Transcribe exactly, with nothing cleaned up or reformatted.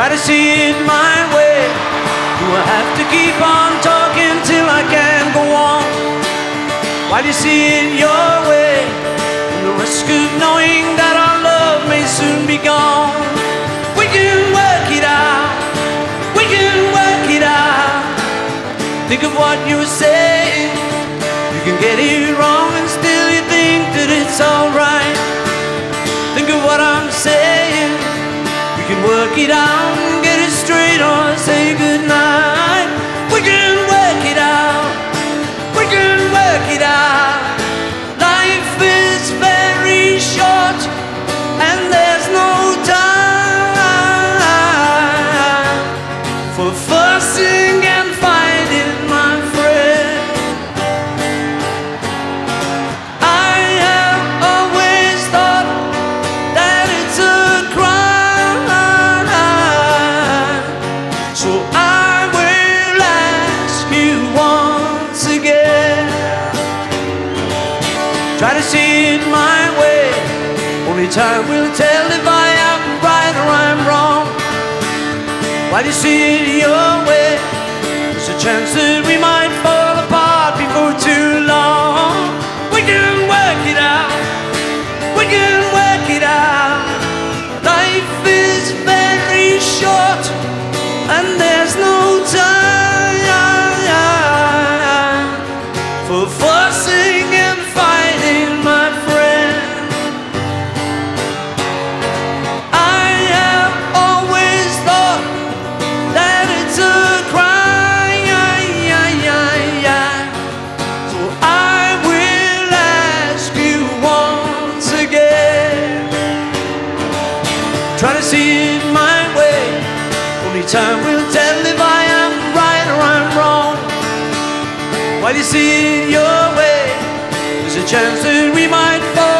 Try to see it my way. Do I have to keep on talking till I can go on? While you see it your way, and the risk of knowing that our love may soon be gone. We can work it out, we can work it out. Think of what you were saying. You can get it wrong and still you think that it's alright. Think of what I'm saying. We can work it out and get it straight or say goodnight. We can work it out, we can work it out. Life is very short and there's no time for fussing and fighting, my friend. I have always thought that it's a crime, so I will ask you once again. Try to see it my way. Only time will tell if I am right or I'm wrong. While you see it your way, there's a chance that we might fall apart before too long. We can work it out, we can work it out. Life is very short and there's no time for fussing and fighting, my friend. I have always thought that it's a crime, so I will ask you once again. Try to see it my way. Only time will tell if I am right or I'm wrong. While you see it your way, there's a chance that we might fall